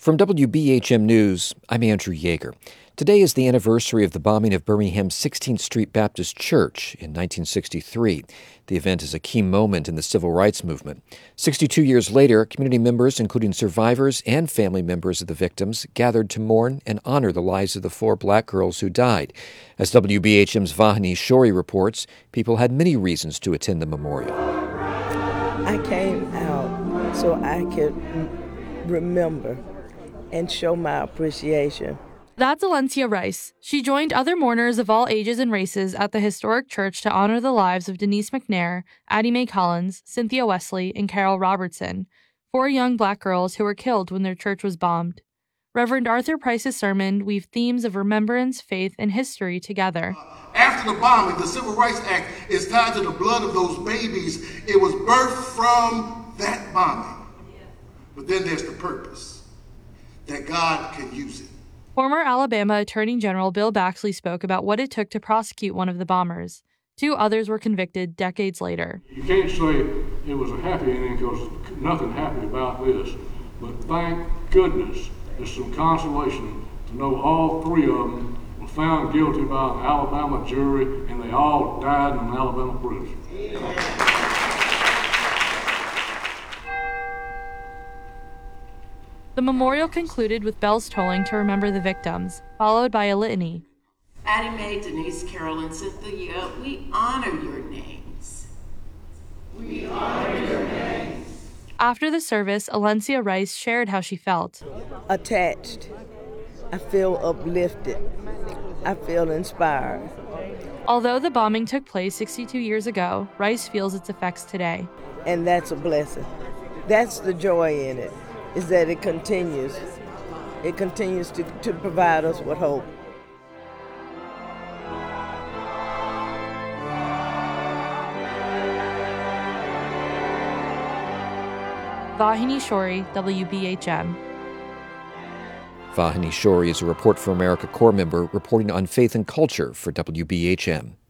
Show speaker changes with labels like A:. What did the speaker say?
A: From WBHM News, I'm Andrew Yeager. Today is the anniversary of the bombing of Birmingham's 16th Street Baptist Church in 1963. The event is a key moment in the civil rights movement. 62 years later, community members, including survivors and family members of the victims, gathered to mourn and honor the lives of the 4 black girls who died. As WBHM's Vahini Shori reports, people had many reasons to attend the memorial.
B: I came out so I could remember and show my appreciation.
C: That's Alencia Rice. She joined other mourners of all ages and races at the historic church to honor the lives of Denise McNair, Addie Mae Collins, Cynthia Wesley, and Carol Robertson, 4 young black girls who were killed when their church was bombed. Reverend Arthur Price's sermon weaved themes of remembrance, faith, and history together.
D: After the bombing, the Civil Rights Act is tied to the blood of those babies. It was birthed from that bombing. But then there's the purpose, that God can use it.
C: Former Alabama Attorney General Bill Baxley spoke about what it took to prosecute one of the bombers. 2 others were convicted decades later.
E: You can't say it was a happy ending because nothing happy about this, but thank goodness there's some consolation to know all 3 of them were found guilty by an Alabama jury and they all died in an Alabama prison.
C: The memorial concluded with bells tolling to remember the victims, followed by a litany.
F: Addie Mae, Denise, Carol, and Cynthia, we honor your names.
G: We honor your names.
C: After the service, Alencia Rice shared how she felt.
B: Attached. I feel uplifted. I feel inspired.
C: Although the bombing took place 62 years ago, Rice feels its effects today.
B: And that's a blessing. That's the joy in it, is that it continues. It continues to provide us with hope.
C: Vahini Shori, WBHM.
A: Vahini Shori is a Report for America Corps member reporting on faith and culture for WBHM.